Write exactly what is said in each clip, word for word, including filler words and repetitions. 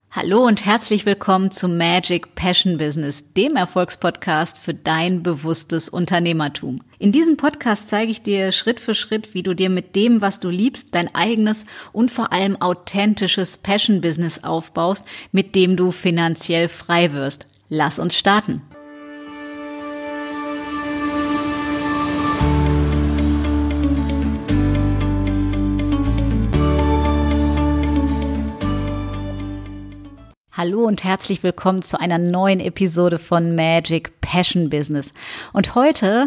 Hallo und herzlich willkommen zu Magic Passion Business, dem Erfolgspodcast für dein bewusstes Unternehmertum. In diesem Podcast zeige ich dir Schritt für Schritt, wie du dir mit dem, was du liebst, dein eigenes und vor allem authentisches Passion Business aufbaust, mit dem du finanziell frei wirst. Lass uns starten. Hallo und herzlich willkommen zu einer neuen Episode von Magic Passion Business. Und heute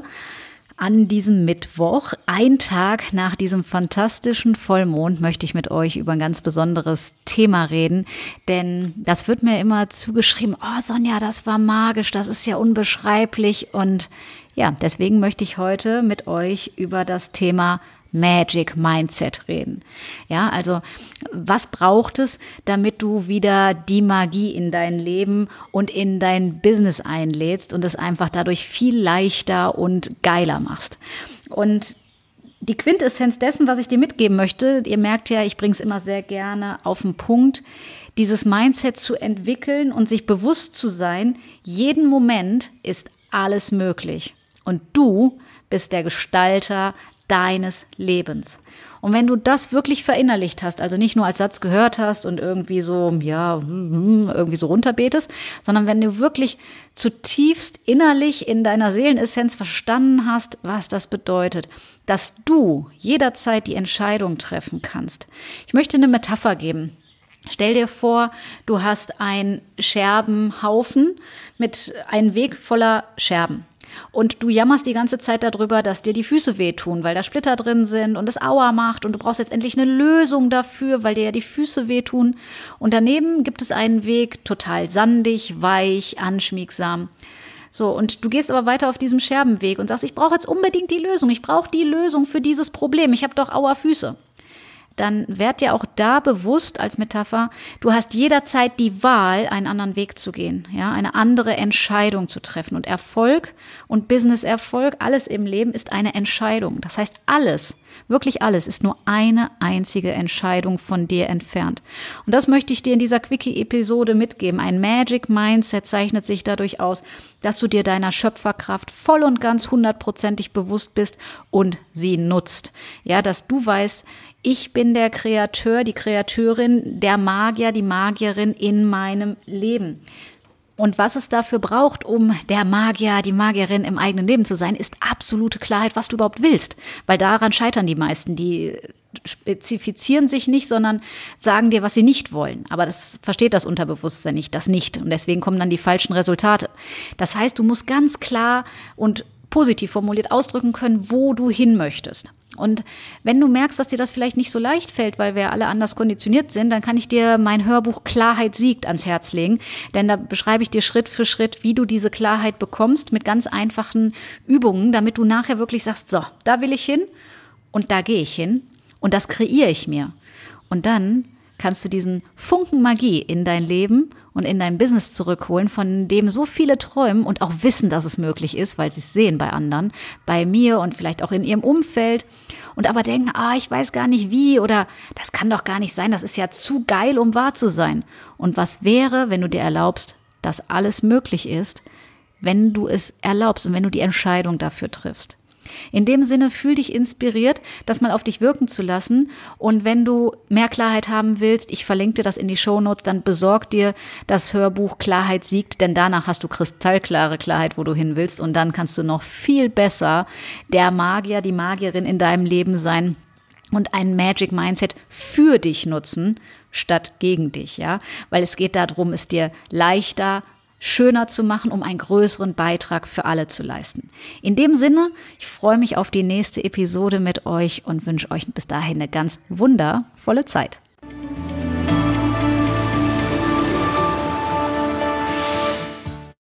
an diesem Mittwoch, ein Tag nach diesem fantastischen Vollmond, möchte ich mit euch über ein ganz besonderes Thema reden. Denn das wird mir immer zugeschrieben, oh Sonja, das war magisch, das ist ja unbeschreiblich. Und ja, deswegen möchte ich heute mit euch über das Thema Magic Mindset reden. Ja, also was braucht es, damit du wieder die Magie in dein Leben und in dein Business einlädst und es einfach dadurch viel leichter und geiler machst? Und die Quintessenz dessen, was ich dir mitgeben möchte, ihr merkt ja, ich bringe es immer sehr gerne auf den Punkt, dieses Mindset zu entwickeln und sich bewusst zu sein, jeden Moment ist alles möglich. Und du bist der Gestalter deines Lebens. Und wenn du das wirklich verinnerlicht hast, also nicht nur als Satz gehört hast und irgendwie so, ja, irgendwie so runterbetest, sondern wenn du wirklich zutiefst innerlich in deiner Seelenessenz verstanden hast, was das bedeutet, dass du jederzeit die Entscheidung treffen kannst. Ich möchte eine Metapher geben. Stell dir vor, du hast einen Scherbenhaufen mit einem Weg voller Scherben. Und du jammerst die ganze Zeit darüber, dass dir die Füße wehtun, weil da Splitter drin sind und es Aua macht und du brauchst jetzt endlich eine Lösung dafür, weil dir ja die Füße wehtun. Und daneben gibt es einen Weg, total sandig, weich, anschmiegsam. So, und du gehst aber weiter auf diesem Scherbenweg und sagst, ich brauche jetzt unbedingt die Lösung, ich brauche die Lösung für dieses Problem, ich habe doch Aua Füße. Dann werd dir auch da bewusst als Metapher, du hast jederzeit die Wahl, einen anderen Weg zu gehen, ja, eine andere Entscheidung zu treffen. Und Erfolg und Business-Erfolg, alles im Leben ist eine Entscheidung. Das heißt, alles, wirklich alles ist nur eine einzige Entscheidung von dir entfernt. Und das möchte ich dir in dieser Quickie-Episode mitgeben. Ein Magic Mindset zeichnet sich dadurch aus, dass du dir deiner Schöpferkraft voll und ganz hundertprozentig bewusst bist und sie nutzt. Ja, dass du weißt, ich bin der Kreateur, die Kreateurin, der Magier, die Magierin in meinem Leben. Und was es dafür braucht, um der Magier, die Magierin im eigenen Leben zu sein, ist absolute Klarheit, was du überhaupt willst. Weil daran scheitern die meisten. Die spezifizieren sich nicht, sondern sagen dir, was sie nicht wollen. Aber das versteht das Unterbewusstsein nicht, das nicht. Und deswegen kommen dann die falschen Resultate. Das heißt, du musst ganz klar und positiv formuliert ausdrücken können, wo du hin möchtest. Und wenn du merkst, dass dir das vielleicht nicht so leicht fällt, weil wir alle anders konditioniert sind, dann kann ich dir mein Hörbuch Klarheit siegt ans Herz legen. Denn da beschreibe ich dir Schritt für Schritt, wie du diese Klarheit bekommst mit ganz einfachen Übungen, damit du nachher wirklich sagst, so, da will ich hin und da gehe ich hin und das kreiere ich mir. Und dann kannst du diesen Funken Magie in dein Leben und in dein Business zurückholen, von dem so viele träumen und auch wissen, dass es möglich ist, weil sie es sehen bei anderen, bei mir und vielleicht auch in ihrem Umfeld und aber denken, ah, ich weiß gar nicht wie oder das kann doch gar nicht sein, das ist ja zu geil, um wahr zu sein. Und was wäre, wenn du dir erlaubst, dass alles möglich ist, wenn du es erlaubst und wenn du die Entscheidung dafür triffst? In dem Sinne, fühl dich inspiriert, das mal auf dich wirken zu lassen. Und wenn du mehr Klarheit haben willst, ich verlinke dir das in die Shownotes, dann besorg dir das Hörbuch Klarheit siegt, denn danach hast du kristallklare Klarheit, wo du hin willst. Und dann kannst du noch viel besser der Magier, die Magierin in deinem Leben sein und ein Magic Mindset für dich nutzen, statt gegen dich, ja, weil es geht darum, es dir leichter schöner zu machen, um einen größeren Beitrag für alle zu leisten. In dem Sinne, ich freue mich auf die nächste Episode mit euch und wünsche euch bis dahin eine ganz wundervolle Zeit.